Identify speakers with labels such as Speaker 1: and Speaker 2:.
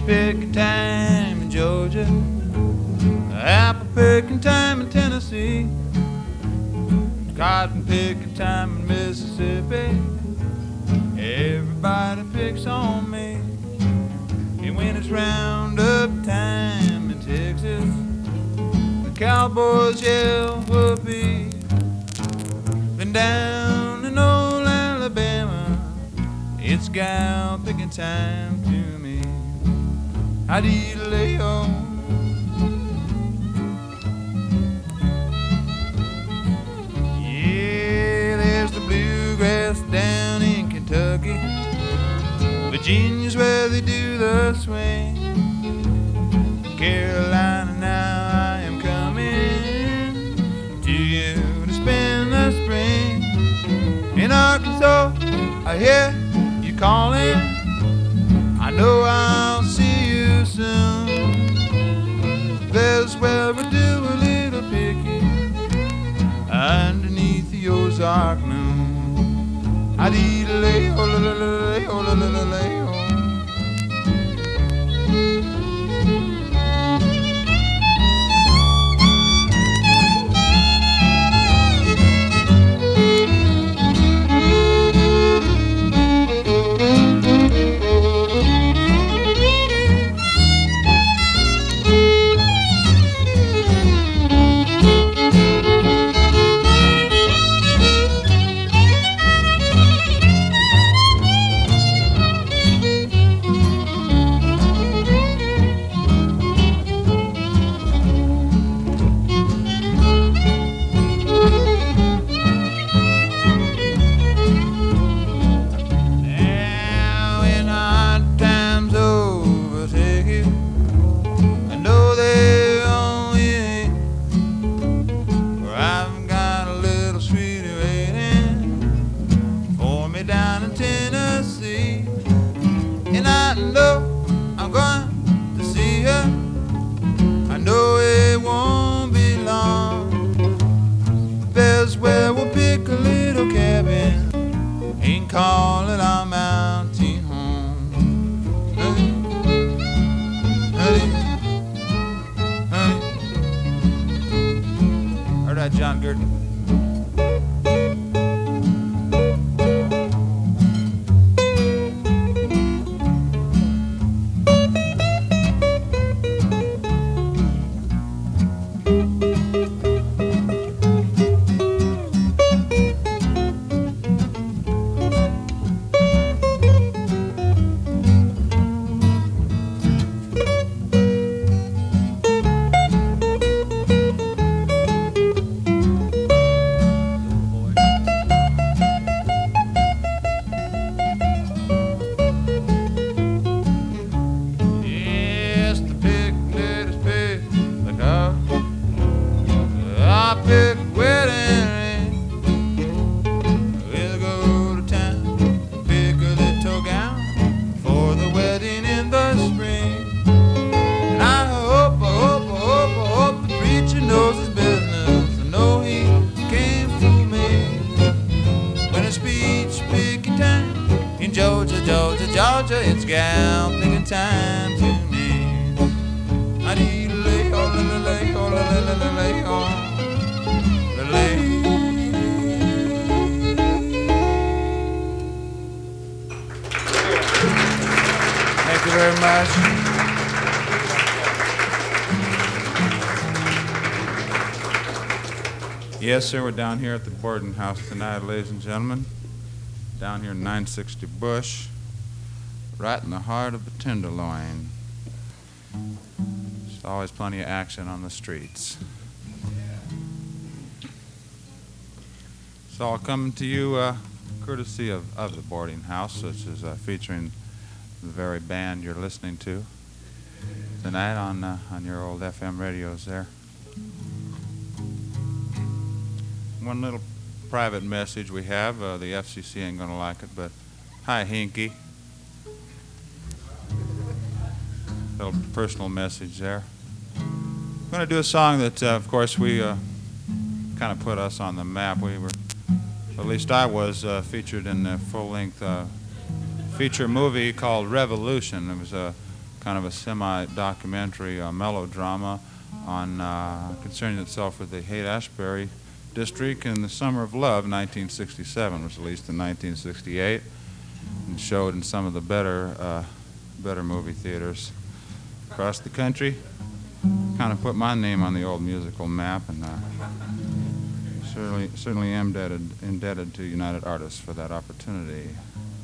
Speaker 1: picking time in Georgia, apple picking time in Tennessee, cotton picking time in Mississippi. Everybody picks on me. And when it's roundup time in Texas, the cowboys yell whoopee. Then down in old Alabama, it's gal picking time to me. Howdy-lay-o. Yeah, there's the bluegrass down in Kentucky. Virginia's where they do the swing. Carolina, now I am coming to you to spend the spring. In Arkansas, I hear you calling. I know I'll see you soon. There's where we do a little picking underneath the Ozark moon. I-dee-lay-ho-la-la-lay-ho-la-la-lay-ho. Call it our mountain home. Honey, honey, honey. Heard that, John Gurdon? Georgia, it's gal picking time to me. I need a lay, oh, la, lay, oh, la, lay, oh, la, lay. Thank you very much. Yes, sir, we're down here at the boarding house tonight, ladies and gentlemen. Down here in 960 Bush. Right in the heart of the Tenderloin. There's always plenty of action on the streets. It's all coming to you courtesy of the boarding house, which is featuring the very band you're listening to tonight on your old FM radios there. One little private message we have. The FCC ain't going to like it, but hi, Hinky. Little personal message there. I'm going to do a song that, of course, we kind of put us on the map. We were, at least I was, featured in a full-length feature movie called Revolution. It was a kind of a semi-documentary melodrama on concerning itself with the Haight-Ashbury district. And The Summer of Love, 1967, was released in 1968 and showed in some of the better movie theaters across the country. Kind of put my name on the old musical map, and certainly am indebted to United Artists for that opportunity.